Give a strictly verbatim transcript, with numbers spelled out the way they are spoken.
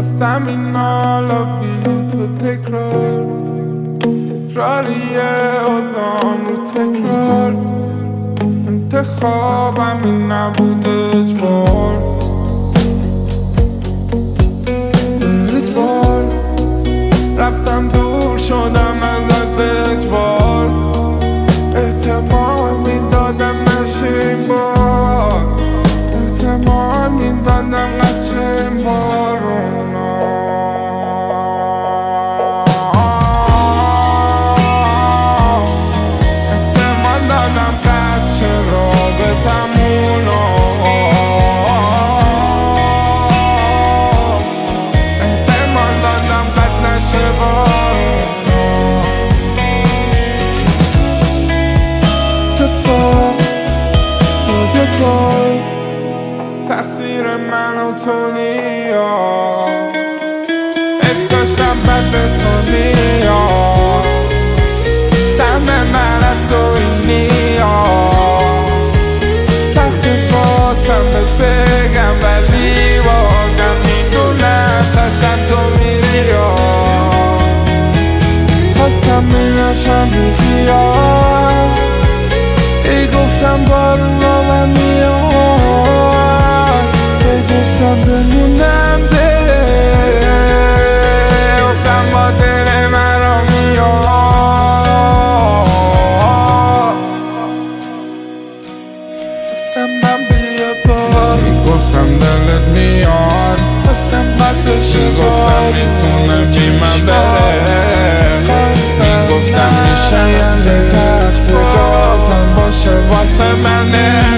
خواستم این حالا بی تو تکرار تکراریه آزام رو تکرار انتخابم این نبود اجبار اجبار رفتم دور شدم ازت به اجبار احتمال میدادم نشه این بار احتمال میدادم نشه این بار احتمال دادم نشه رابطمونو احتمال دادم قد نشه بارونو اتفاق افتاده باز تقصیر من و تو نیاد افکاشم بد به تو نیاد سهم من از تو این نیاد سخت بازم بهت بگم ولی بازم میدونم تشن تو میری خواستم بینشم بیخیال ای گفتم بارون با من میاد ای گفتم بمونم بره گفتم با دل من را میاد خواستم من بیاد بار گفتم دلت میاد خواستم بد بشه گفتم میتونه بی من بره خواستم گفتم میشه یه تخت گازم باشه واسه منه